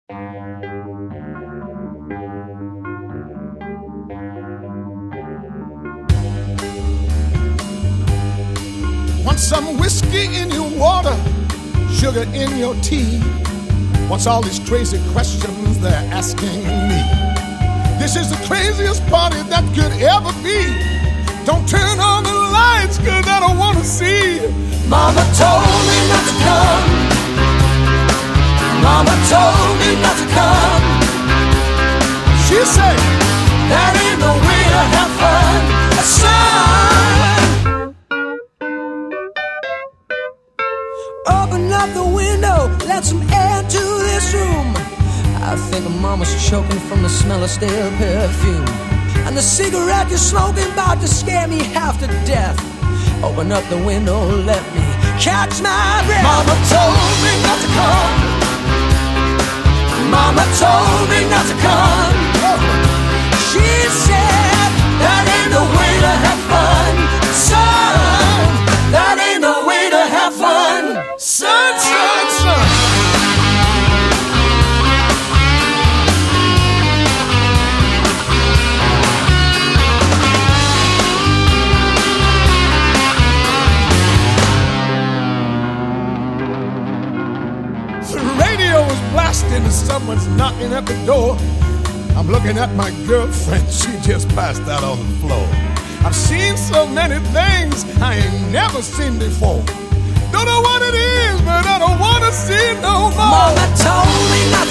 Want some whiskey in your water, sugar in your tea? What's all these crazy questions they're asking me? This is the craziest party that could ever be. Don't turn on the lights, 'cause I don't wanna see. Mama told me not to come. Mama told me not to come. She said, that ain't no way to have fun, son. Open up the window, let some air into this room. I think Mama's choking from the smell of stale perfume. And the cigarette you're smoking about to scare me half to death. Open up the window, let me catch my breath. Mama told me not to come. Mama told me not to come. She said, that ain't no way to have fun, son. That ain't no way to have fun, son, son, son. The radio is blasting and someone's knocking at the door. I'm looking at my girlfriend, she just passed out on the floor. I've seen so many things I ain't never seen before. Don't know what it is, but I don't want to see it no more. Mama told me not